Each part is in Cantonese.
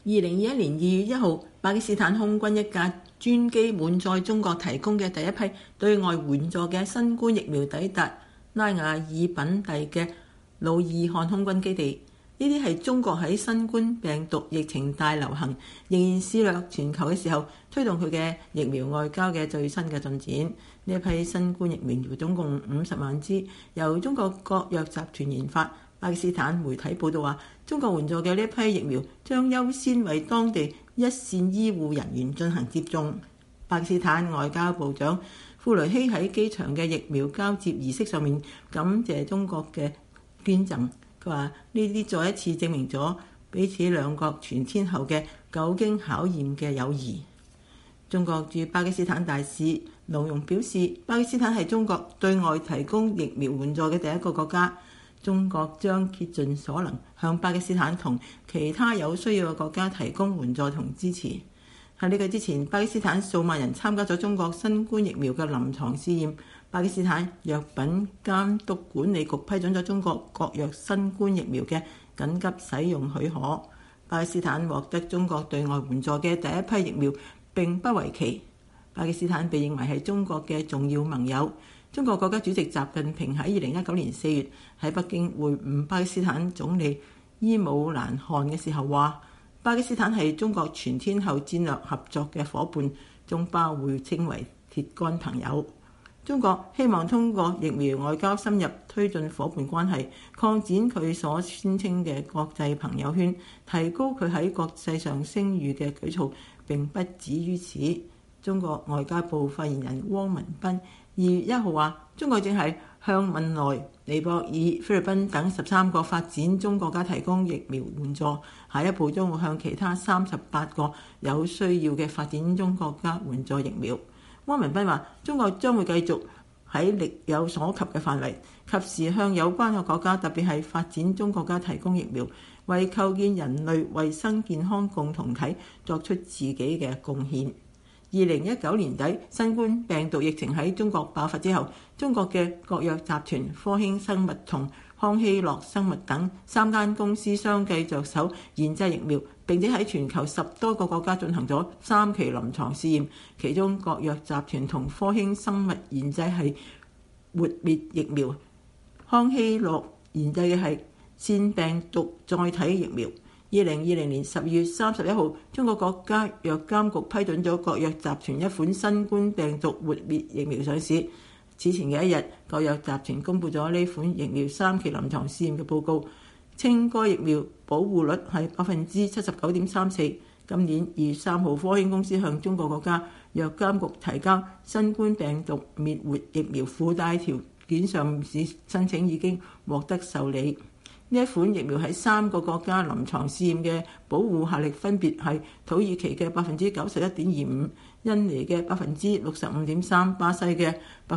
2021年2月1號，巴基斯坦空軍一架專機滿載中國提供嘅第一批對外援助嘅新冠疫苗抵達拉瓦爾品第嘅努爾汗空軍基地。呢啲係中國喺新冠病毒疫情大流行仍然肆虐全球嘅時候，推動佢嘅疫苗外交嘅最新嘅進展。呢一批新冠疫苗總共50萬支，由中國國藥集團研發。巴基斯坦媒體報道話，中國援助嘅呢一批疫苗將優先為當地一線醫護人員進行接種。巴基斯坦外交部長庫雷希喺機場嘅疫苗交接儀式上面感謝中國嘅捐贈。佢話呢啲再一次證明咗彼此兩國全天候嘅久經考驗嘅友誼。中國駐巴基斯坦大使盧容表示，巴基斯坦係中國對外提供疫苗援助嘅第一個國家。中國將竭盡所能向巴基斯坦同其他有需要嘅國家提供援助同支持。喺呢個之前，巴基斯坦數萬人參加咗中國新冠疫苗嘅臨床試驗。巴基斯坦藥品監督管理局批准咗中國國藥新冠疫苗嘅緊急使用許可。巴基斯坦獲得中國對外援助嘅第一批疫苗並不為奇。巴基斯坦被認為係中國嘅重要盟友。中國國家主席習近平喺2019年4月喺北京會晤巴基斯坦總理伊姆蘭汗嘅時候話，巴基斯坦係中國全天候戰略合作嘅伙伴，中巴會稱為鐵桿朋友。中國希望通過疫苗外交深入推進伙伴關係，擴展佢所宣稱嘅國際朋友圈，提高佢喺國際上聲譽嘅舉措並不止於此。中國外交部發言人汪文斌2月1號話，中國正係向汶萊、尼泊爾、菲律賓等13個發展中國家提供疫苗援助，下一步將會向其他38個有需要嘅發展中國家援助疫苗。汪文斌話，中國將會繼續喺力有所及嘅範圍，及時向有關嘅國家，特別係發展中國家提供疫苗，為構建人類衛生健康共同體作出自己嘅貢獻。2019年底，新冠病毒疫情喺中國爆發之後，中國嘅國藥集團、科興生物同康希諾生物等3間公司相繼着手研製疫苗，並且喺全球10多個國家進行咗3期臨床試驗。其中，國藥集團同科興生物研製係活滅疫苗，康希諾研製嘅係腺病毒載體疫苗。2020年12月31號，中國國家藥監局批准咗國藥集團一款新冠病毒活滅疫苗上市。此前嘅一日，國藥集團公布咗呢款疫苗3期臨床試驗嘅報告，稱該疫苗保護率係79.34%。今年2月3號，科興公司向中國國家藥監局提交新冠病毒滅活疫苗附帶條件上市申請已經獲得受理。呢一款疫苗喺3個國家臨床試驗嘅保護效力分別係土耳其嘅91.25%、印尼嘅65.3%、巴西嘅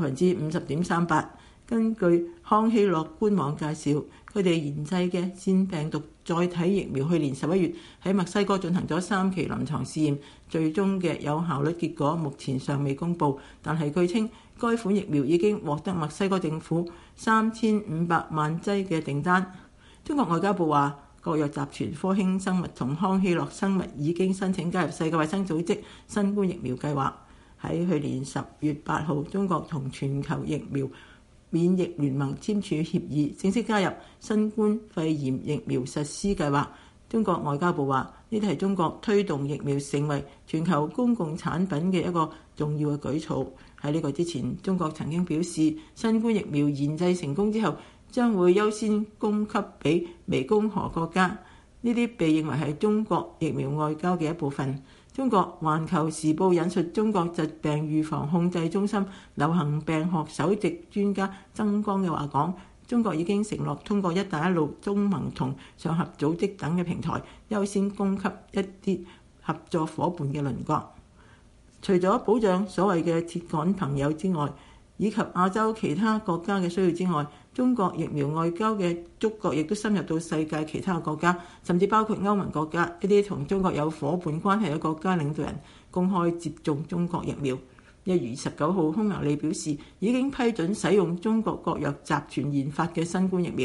50.38%。根據康希諾官網介紹，佢哋研製嘅腺病毒載體疫苗去年11月喺墨西哥進行咗3期臨床試驗，最終嘅有效率結果目前尚未公佈，但係據稱該款疫苗已經獲得墨西哥政府3500萬劑嘅訂單。中國外交部話，國藥集團、科興生物同康希諾生物已經申請加入世界衛生組織新冠疫苗計劃。喺去年10月8號，中國同全球疫苗免疫聯盟簽署協議，正式加入新冠肺炎疫苗實施計劃。中國外交部話，呢啲係中國推動疫苗成為全球公共產品嘅一個重要嘅舉措。喺呢個之前，中國曾經表示，新冠疫苗研製成功之後，將會優先供給俾湄公河國家，呢啲被認為係中國疫苗外交嘅一部分。中國環球時報引述中國疾病預防控制中心流行病學首席專家曾光嘅話講，中國已經承諾通過一帶一路、中盟同上合組織等嘅平台，優先供給一啲合作伙伴嘅鄰國。除咗保障所謂嘅鐵桿朋友之外，以及亞洲其他國家嘅需要之外，中國疫苗外交嘅觸覺亦都深入到世界其他國家，甚至包括歐盟國家，一啲同中國有伙伴關係嘅國家領導人公開接種中國疫苗。1月29號，匈牙利表示已經批准使用中國國藥集團研發嘅新冠疫苗。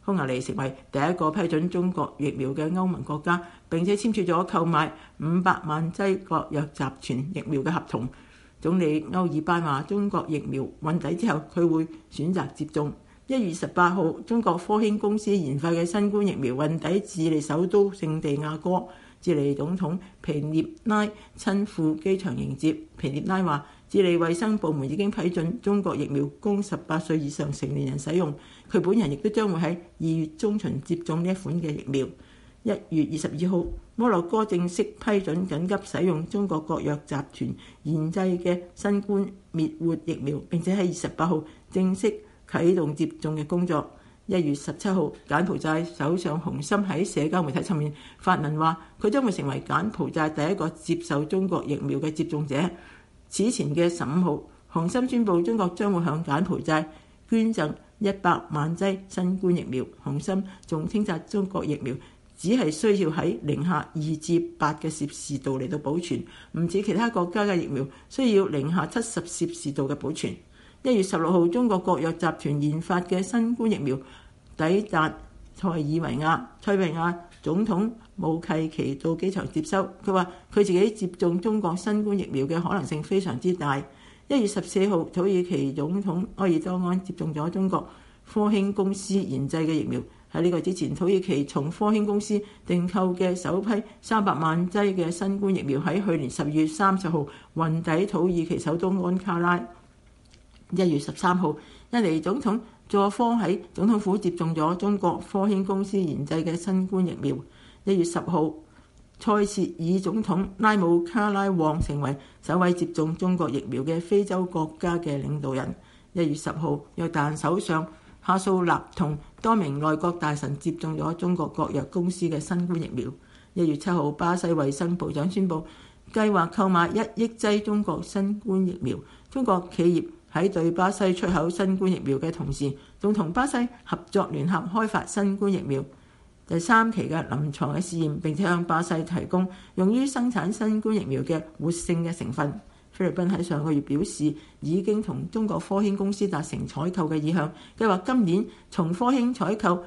匈牙利成為第一個批准中國疫苗嘅歐盟國家，並且簽署咗購買500萬劑國藥集團疫苗嘅合同。總理歐爾班話：中國疫苗運抵之後，佢會選擇接種。1月18號，中國科興公司研發嘅新冠疫苗運抵智利首都聖地亞哥，智利總統皮涅拉親赴機場迎接。皮涅拉話：智利衛生部門已經批准中國疫苗供18歲以上成年人使用，佢本人亦都將會喺2月中旬接種呢一款嘅疫苗。1月22號，摩洛哥正式批准緊急使用中國國藥集團研製嘅新冠滅活疫苗，並且喺28號正式啟動接種嘅工作。1月17號，柬埔寨首相洪森喺社交媒體上面發文話，佢將會成為柬埔寨第一個接受中國疫苗嘅接種者。此前嘅15號，洪森宣布中國將會向柬埔寨捐贈100萬劑新冠疫苗。洪森仲稱讚中國疫苗只係需要喺零下2至8嘅攝氏度嚟到保存，唔似其他國家嘅疫苗需要零下70攝氏度嘅保存。1月16號，中國國藥集團研發嘅新冠疫苗抵達塞爾維亞，塞爾維亞總統武契奇到機場接收。佢話佢自己接種中國新冠疫苗嘅可能性非常之大。1月14號，土耳其總統埃爾多安接種咗中國科興公司研製嘅疫苗。喺呢個之前，土耳其從科興公司訂購嘅首批300萬劑嘅新冠疫苗喺去年12月30號運抵土耳其首都安卡拉。1月13號，印尼總統佐科喺總統府接種咗中國科興公司研製嘅新冠疫苗。1月10號，塞舌爾總統拉姆卡拉旺成為首位接種中國疫苗嘅非洲國家嘅領導人。1月10號，約旦首相哈蘇納同多名內閣大臣接種咗中國國藥公司嘅新冠疫苗。1月7號，巴西衛生部長宣布計劃購買1億劑中國新冠疫苗。中國企業喺對巴西出口新冠疫苗嘅同時，仲同巴西合作聯合開發新冠疫苗第3期嘅臨床嘅試驗，並且向巴西提供用於生產新冠疫苗嘅活性嘅成分。菲律賓喺上個月表示，已經同中國科興公司達成採購嘅意向，計劃今年從科興採購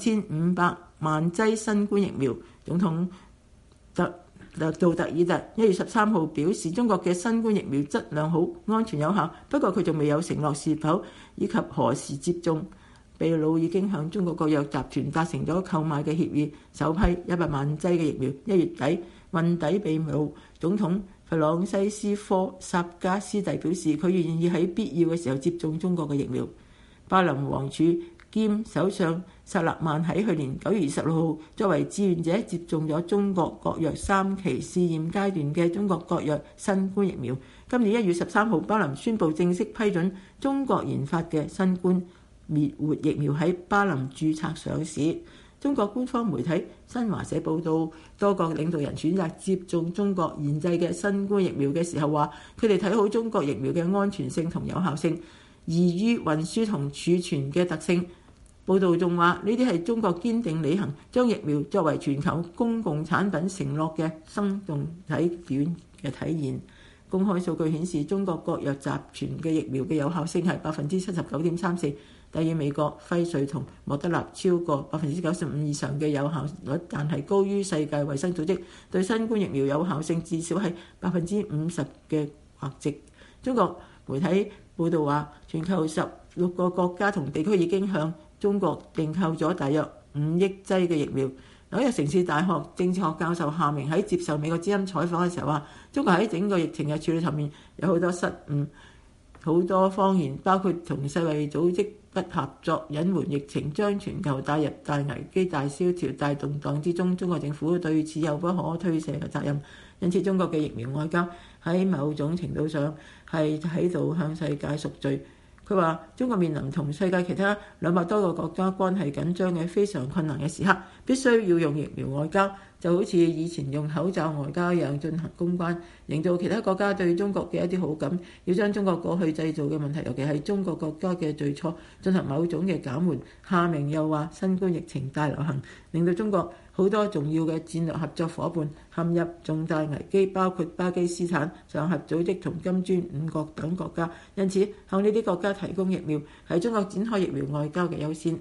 2500萬劑新冠疫苗。總統杜特爾特1月13號表示，中國嘅新冠疫苗質量好、安全有效，不過佢仲未有承諾是否以及何時接種。秘魯已經向中國國藥集團達成咗購買嘅協議，首批100萬劑嘅疫苗1月底運抵秘魯。總統弗朗西斯科薩加斯蒂表示，佢願意喺必要嘅時候接種中國嘅疫苗。巴林王儲兼首相薩勒曼喺去年9月26號作為志願者接種咗中國國藥3期試驗階段嘅中國國藥新冠疫苗。今年1月13號，巴林宣布正式批准中國研發嘅新冠滅活疫苗喺巴林註冊上市。中國官方媒體新華社報道，多國領導人選擇接種中國研製嘅新冠疫苗嘅時候話，佢哋睇好中國疫苗嘅安全性同有效性，易於運輸同儲存嘅特性。報道仲話，呢啲係中國堅定履行將疫苗作為全球公共產品承諾嘅生動體現嘅體現。公開數據顯示，中國國藥集團嘅疫苗嘅有效性係79.34%，低於美國輝瑞同莫德納超過95%以上嘅有效率，但係高於世界衛生組織對新冠疫苗有效性至少係50%嘅劃值。中國媒體報道話，全球16個國家同地區已經向中國訂購咗大約5億劑嘅疫苗。紐約城市大學政治學教授夏明喺接受美國之音採訪嘅時候話，中國喺整個疫情嘅處理上面有好多失誤，好多謊言，包括同世衛組織不合作、隱瞞疫情，將全球帶入大危機、大蕭條、大動盪之中。中國政府對此有不可推卸嘅責任。因此，中國嘅疫苗外交喺某種程度上係喺度向世界贖罪。佢話：中國面臨同世界其他200多個國家關係緊張嘅非常困難嘅時刻，必須要用疫苗外交，就好似以前用口罩外交一樣進行公關，營造其他國家對中國嘅一啲好感，要將中國過去製造嘅問題，尤其係中國國家嘅罪錯，進行某種嘅減緩。夏明又話：新冠疫情大流行令到中國好多重要嘅戰略合作伙伴陷入重大危機，包括巴基斯坦、上合組織同金磚5國等國家。因此，向呢啲國家提供疫苗係中國展開疫苗外交嘅優先。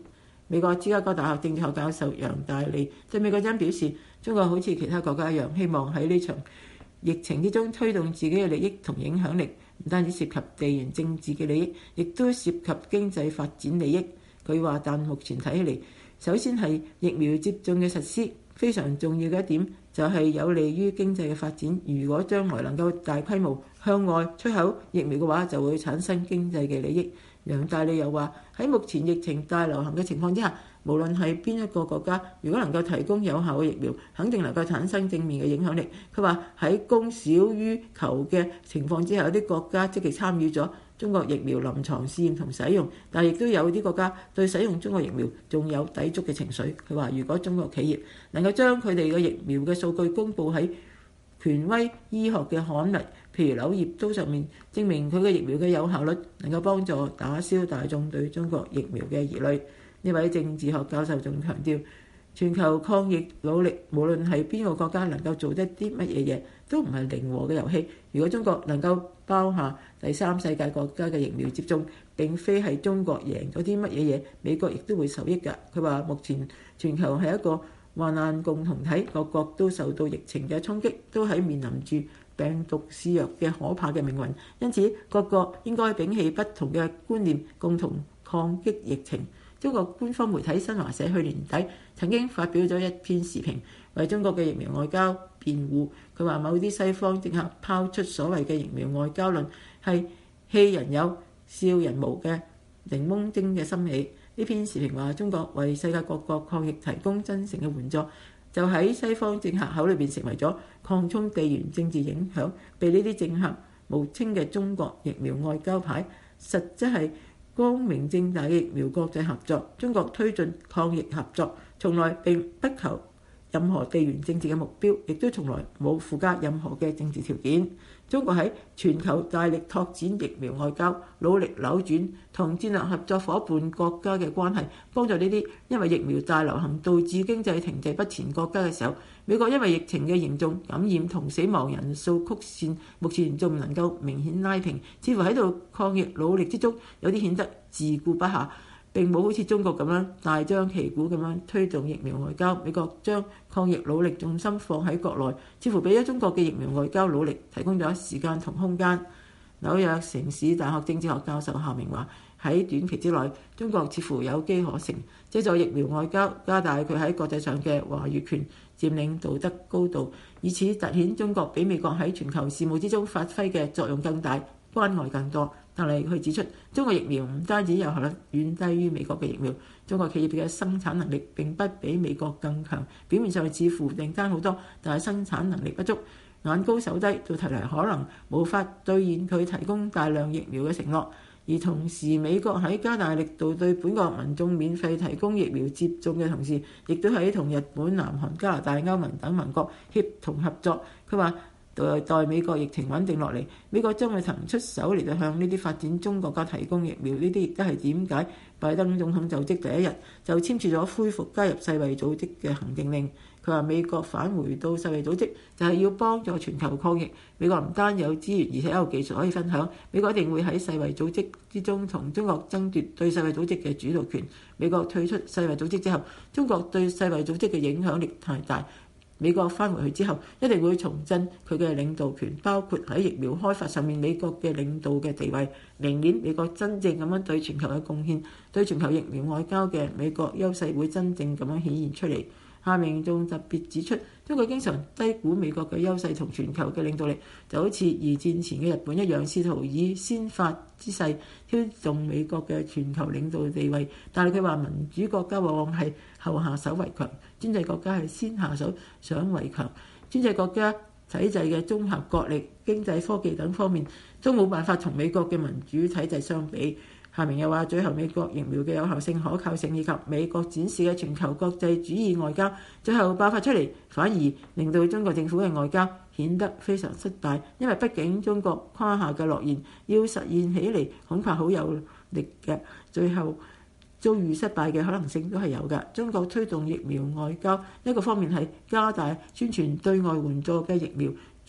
美國芝加哥大學政治學教授楊大利對美國之音表示，中國好似其他國家一樣，希望喺呢場疫情之中推動自己嘅利益同影響力，唔單止涉及地緣政治嘅利益，亦都涉及經濟發展利益。佢話，但目前睇起嚟，首先係疫苗接種嘅實施，非常重要嘅一點就係有利於經濟嘅發展。如果將來能夠大規模向外出口疫苗嘅話，就會產生經濟嘅利益。楊大利又話，喺目前疫情大流行嘅情況之下，無論係邊一個國家，如果能夠提供有效嘅疫苗，肯定能夠產生正面嘅影響力。佢話喺供少於求嘅情況之下，有啲國家積極參與咗中國疫苗臨床試驗同使用，但亦都有啲國家對使用中國疫苗仲有抵觸嘅情緒。佢話，如果中國企業能夠將佢哋嘅疫苗嘅數據公佈喺權威醫學嘅刊物，譬如《柳葉刀》上面，證明佢嘅疫苗嘅有效率，能夠幫助打消大眾對中國疫苗嘅疑慮。呢位政治學教授仲強調，全球抗疫努力，無論係邊個國家能夠做得啲乜嘢嘢，都唔係零和嘅遊戲。如果中國能夠包下第三世界國家嘅疫苗接種，並非係中國贏咗啲乜嘢嘢，美國亦都會受益㗎。佢話，目前全球係一個患難共同體，各國都受到疫情嘅衝擊，都喺面臨住病毒肆虐嘅可怕嘅命運。因此，各國應該摒棄不同嘅觀念，共同抗擊疫情。中國官方媒體新華社去年底曾經發表咗一篇時評，為中國嘅疫苗外交辯護。佢話，某啲西方政客拋出所謂嘅疫苗外交論，係棄人有笑人無嘅檸檬精嘅心理。呢篇時評話，中國為世界各國抗疫提供真誠嘅援助，就喺西方政客口裏邊成為咗擴充地緣政治影響，被呢啲政客冒稱嘅中國疫苗外交牌，實質係光明正大嘅疫苗國際合作。中國推進抗疫合作，從來並不求任何地緣政治嘅目標，亦都從來冇附加任何嘅政治條件。中國喺全球大力拓展疫苗外交，努力扭轉同戰略合作伙伴國家嘅關係，幫助呢啲因為疫苗大流行導致經濟停滯不前國家嘅時候。美國因為疫情嘅嚴重感染同死亡人數曲線目前仲唔能夠明顯拉平，似乎喺度抗疫努力之中有啲顯得自顧不暇，並冇好似中國咁樣大張旗鼓咁樣推動疫苗外交。美國將抗疫努力重心放喺國內，似乎俾咗中國嘅疫苗外交努力提供咗時間同空間。紐約城市大學政治學教授夏明話，喺短期之內，中國似乎有機可乘，借助疫苗外交加大佢喺國際上嘅話語權，佔領道德高度，以此凸顯中國比美國喺全球事務之中發揮嘅作用更大，關愛更多。但係佢指出，中國疫苗唔單止有效率遠低於美國嘅疫苗，中國企業嘅生產能力並不比美國更強。表面上似乎訂單好多，但係生產能力不足，眼高手低，到頭嚟可能無法兌現佢提供大量疫苗嘅承諾。而同時，美國喺加大力度對本國民眾免費提供疫苗接種嘅同時，亦都喺同日本、南韓、加拿大、歐盟等盟國協同合作。佢話，待美國疫情穩定落嚟，美國將會騰出手嚟到向呢啲發展中國家提供疫苗。呢啲亦都係點解拜登總統就職第一日就簽署咗恢復加入世衛組織嘅行政令。佢話，美國返回到世衛組織就係要幫助全球抗疫。美國唔單有資源，而且有技術可以分享。美國一定會喺世衛組織之中同中國爭奪對世衛組織嘅主導權。美國退出世衛組織之後，中國對世衛組織嘅影響力太大。美國返回去之後，一定會重振佢嘅領導權，包括喺疫苗開發上面美國嘅領導嘅地位。明年美國真正咁樣對全球嘅貢獻，對全球疫苗外交嘅美國優勢會真正咁樣顯現出嚟。夏明仲特別指出，中國經常低估美國嘅優勢同全球嘅領導力，就好似二戰前嘅日本一樣，試圖以先發之勢挑動美國嘅全球領導地位。但係佢話，民主國家往往係後下手為強，專制國家係先下手想為強。專制國家體制嘅綜合國力、經濟、科技等方面都冇辦法同美國嘅民主體制相比。夏明又話，最後美國疫苗嘅有效性、可靠性以及美國展示嘅全球國際主義外交，最後爆發出嚟，反而令到中國政府嘅外交顯得非常失敗。因為畢竟中國誇下嘅諾言要實現起嚟，恐怕好有力嘅，最後遭遇失敗嘅可能性都係有㗎。中國推動疫苗外交，一個方面係加大宣傳對外援助嘅疫苗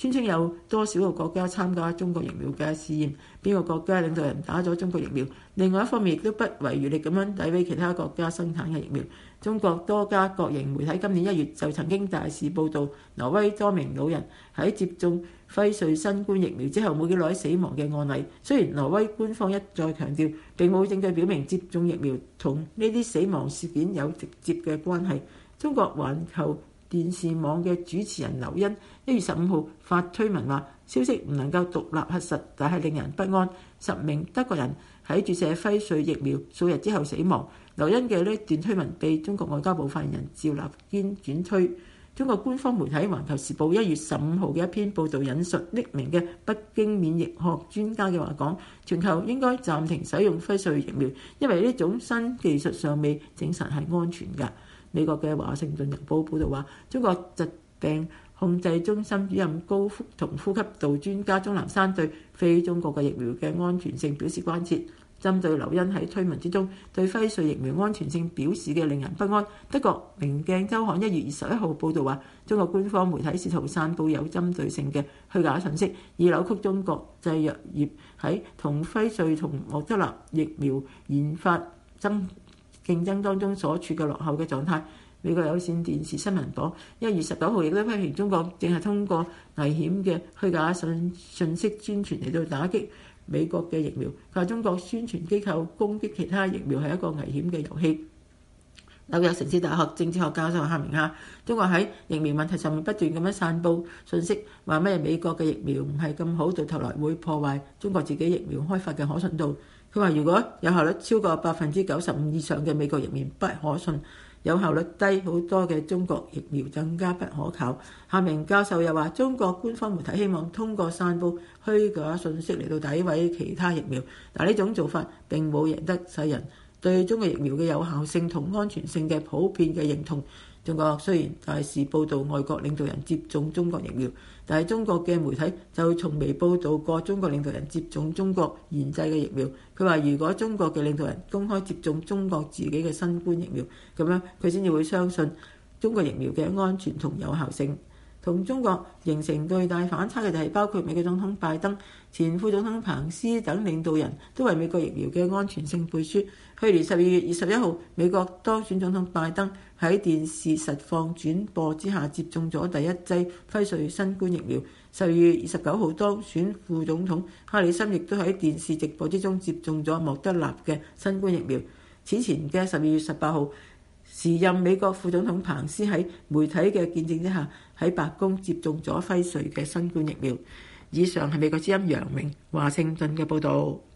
宣稱有多少個國家參加中國疫苗嘅試驗，邊個國家領導人打咗中國疫苗。另外一方面亦都不遺餘力咁樣詆毀其他國家生產嘅疫苗。中國多家國營媒體今年1月就曾經大肆報導挪威多名老人喺接種輝瑞新冠疫苗之後冇幾耐死亡嘅案例。雖然挪威官方一再強調並冇證據表明接種疫苗同呢啲死亡事件有直接嘅關係。中國環球電視網嘅主持人劉欣1月15號發推文話，消息唔能夠獨立核實，但係令人不安。10名德國人喺注射輝瑞疫苗數日之後死亡。劉欣嘅呢段推文被中國外交部發言人趙立堅轉推。中國官方媒體《環球時報》1月15號嘅一篇報導引述匿名嘅北京免疫學專家嘅話講，全球應該暫停使用輝瑞疫苗，因為呢種新技術尚未證實係安全㗎。美國嘅華盛頓郵報報導話，中國疾病控制中心主任高同呼吸道專家鍾南山對非中國嘅疫苗嘅安全性表示關切。針對劉欣喺推文之中對輝瑞疫苗安全性表示嘅令人不安，德國明鏡週刊1月21號報導話，中國官方媒體試圖散佈有針對性嘅虛假信息，以扭曲中國製藥業喺同輝瑞同莫德納疫苗研發競爭當中所處嘅落後嘅狀態。美國有線電視新聞網1月19號亦都批評中國正係通過危險嘅虛假信息宣傳嚟到打擊美國嘅疫苗，佢話中國宣傳機構攻擊其他疫苗係一個危險嘅遊戲。紐約城市大學政治學教授夏明夏，中國喺疫苗問題上面不斷咁樣散佈信息，話咩美國嘅疫苗唔係咁好，到頭來會破壞中國自己疫苗開發嘅可信度。佢話如果有效率超過95%以上嘅美國疫苗不可信，有效率低好多嘅中國疫苗更加不可靠。夏明教授又話，中國官方媒體希望通過散佈虛假信息嚟到詆毀其他疫苗，但呢種做法並冇贏得世人對中國疫苗嘅有效性同安全性嘅普遍嘅認同。中國雖然大肆報導外國領導人接種中國疫苗，但係中國嘅媒體就從未報導過中國領導人接種中國研製嘅疫苗。佢話如果中國嘅領導人公開接種中國自己嘅新冠疫苗，咁樣佢先至會相信中國疫苗嘅安全同有效性。同中國形成巨大反差嘅就係包括美國總統拜登、前副總統彭斯等領導人都為美國疫苗嘅安全性背書。去年12月21號，美國當選總統拜登喺電視實況轉播之下接種咗第一劑輝瑞新冠疫苗。12月29號當選副總統哈里森亦都喺電視直播之中接種咗莫德納嘅新冠疫苗。此前嘅12月18號，時任美國副總統彭斯喺媒體嘅見證之下喺白宮接種咗輝瑞嘅新冠疫苗。以上係美國之音楊明華盛頓嘅報導。